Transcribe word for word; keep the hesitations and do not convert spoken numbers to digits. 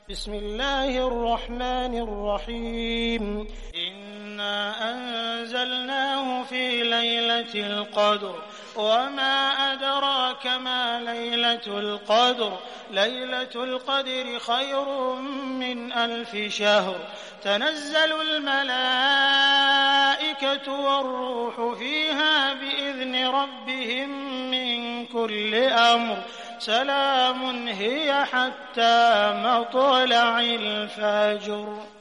بسم الله الرحمن الرحيم إنا أنزلناه في ليلة القدر وما أدراك ما ليلة القدر ليلة القدر خير من ألف شهر تنزل الملائكة والروح فيها بإذن ربهم من كل أمر سلام هي حتى مطلع الفجر.